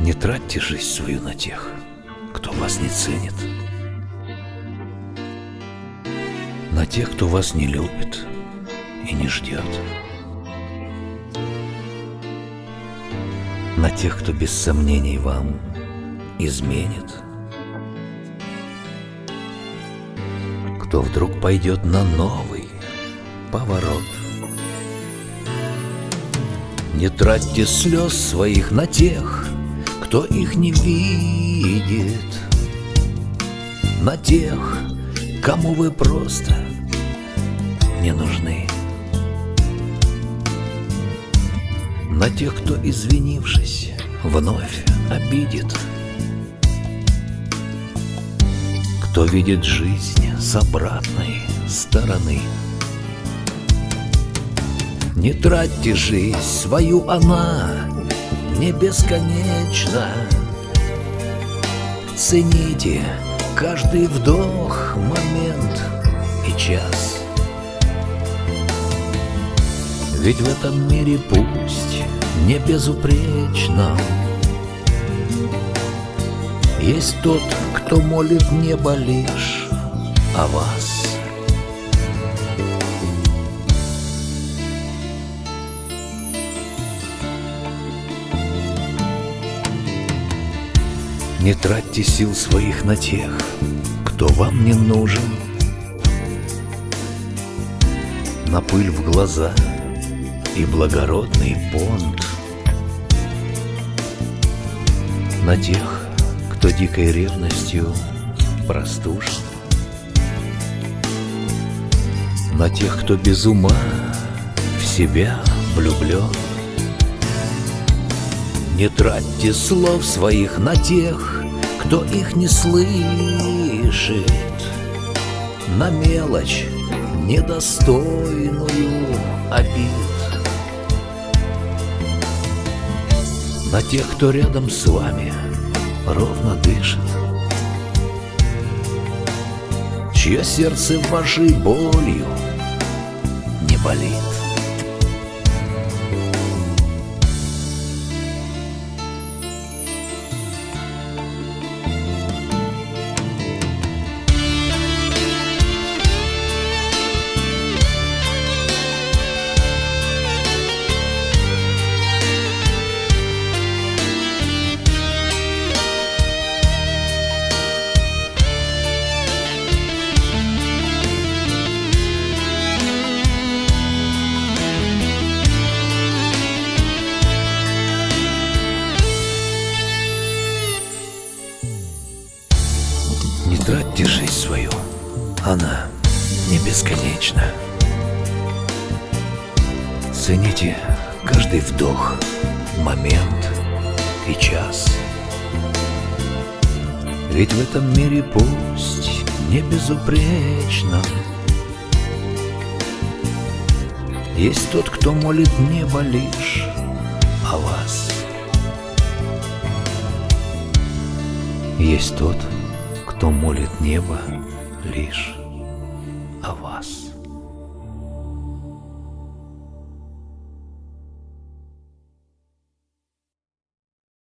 Не тратьте жизнь свою на тех, кто вас не ценит, на тех, кто вас не любит и не ждет, на тех, кто без сомнений вам изменит, кто вдруг пойдет на новый поворот. Не тратьте слез своих на тех, кто их не видит, на тех, кому вы просто не нужны, на тех, кто, извинившись, вновь обидит, кто видит жизнь с обратной стороны. Не тратьте жизнь свою, она не бесконечна. Цените каждый вдох, момент и час. Ведь в этом мире пусть не безупречно, есть тот, кто молит небо лишь о вас. Не тратьте сил своих на тех, кто вам не нужен, на пыль в глаза и благородный понт, на тех, кто дикой ревностью простужен, на тех, кто без ума в себя влюблен. Не тратьте слов своих на тех, кто их не слышит, на мелочь, недостойную обид, на тех, кто рядом с вами ровно дышит, чье сердце вашей болью не болит. Не тратьте жизнь свою, она не бесконечна. Цените каждый вдох, момент и час. Ведь в этом мире пусть не безупречно, есть тот, кто молит небо лишь о вас. Есть тот, кто молит небо лишь о вас.